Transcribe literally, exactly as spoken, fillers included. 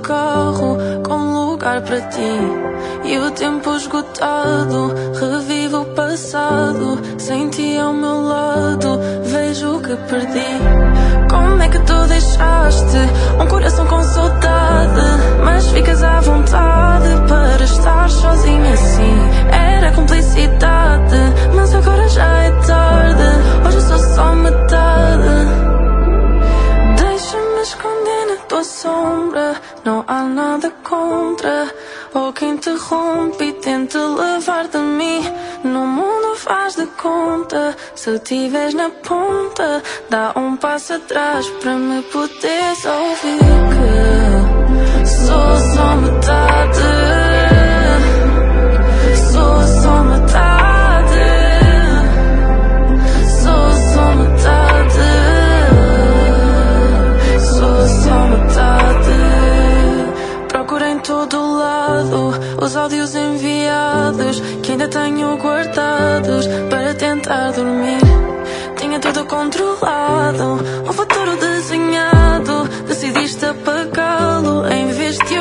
carro com lugar para ti. E o tempo esgotado revive o passado. Sem ti ao meu lado vejo o que perdi. Como é que tu deixaste um coração com saudade, mas ficas à vontade para estar sozinha assim? Era cumplicidade, mas agora já é tarde. Hoje eu sou só metade. Deixa-me esconder na tua sombra, não há nada contra. Ou que interrompe e tente levar de mim. No mundo faz de conta, se tiveres na ponta, dá um passo atrás para me poderes ouvir. Que sou só metade, sou só metade, sou só metade, sou só metade. Procura em todo lado os áudios enviados que ainda tenho guardados para tentar dormir. Tinha tudo controlado, um futuro desenhado. Decidiste apagá-lo em vez de